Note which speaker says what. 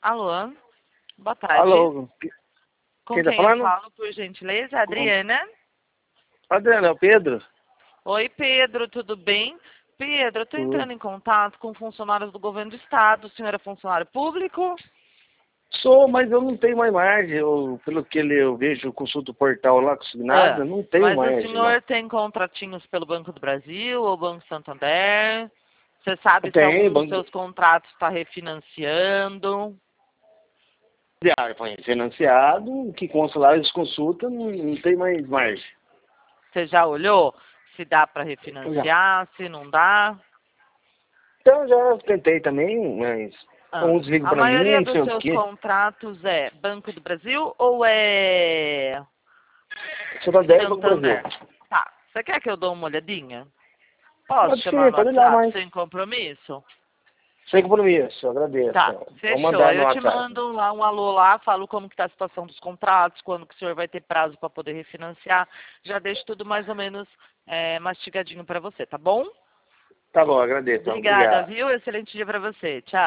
Speaker 1: Alô, boa tarde.
Speaker 2: Alô,
Speaker 1: Com
Speaker 2: quem tá
Speaker 1: quem eu
Speaker 2: falando?
Speaker 1: falo, por gentileza? Adriana?
Speaker 2: Adriano, é o Pedro?
Speaker 1: Oi, Pedro, tudo bem? Pedro, eu estou
Speaker 2: Tudo.
Speaker 1: entrando em contato com funcionários do governo do estado. O senhor é funcionário público?
Speaker 2: Sou, mas eu não tenho mais margem. Pelo que eu vejo, consulto o portal lá, consignado, eu não tenho
Speaker 1: Mas o
Speaker 2: margem, não.
Speaker 1: senhor tem contratinhos pelo Banco do Brasil ou Banco Santander? Você sabe se
Speaker 2: Tem,
Speaker 1: algum dos
Speaker 2: banco
Speaker 1: seus contratos está refinanciando?
Speaker 2: diário, foi financiado, que com salário de consulta não tem mais margem.
Speaker 1: Você já olhou se dá para
Speaker 2: Já.
Speaker 1: refinanciar, se não dá?
Speaker 2: Então já tentei também, mas uns ligam
Speaker 1: A
Speaker 2: pra
Speaker 1: maioria
Speaker 2: mim, não
Speaker 1: dos
Speaker 2: sei o
Speaker 1: seus
Speaker 2: quê.
Speaker 1: contratos é Banco do Brasil ou é
Speaker 2: Santander e Banco do Brasil.
Speaker 1: Santander? Tá. Você quer que eu dê uma olhadinha? Posso
Speaker 2: Pode
Speaker 1: chamar
Speaker 2: ser,
Speaker 1: no
Speaker 2: pode olhar
Speaker 1: WhatsApp
Speaker 2: mais.
Speaker 1: sem compromisso?
Speaker 2: Sem compromisso, agradeço.
Speaker 1: Tá,
Speaker 2: Vou
Speaker 1: fechou.
Speaker 2: mandar
Speaker 1: Aí
Speaker 2: no
Speaker 1: eu te
Speaker 2: WhatsApp.
Speaker 1: mando lá um alô lá, falo como que tá a situação dos contratos, quando que o senhor vai ter prazo para poder refinanciar. Já deixo tudo mais ou menos mastigadinho para você, tá bom?
Speaker 2: Tá bom, agradeço.
Speaker 1: Obrigada,
Speaker 2: Obrigado.
Speaker 1: viu? Excelente dia para você. Tchau.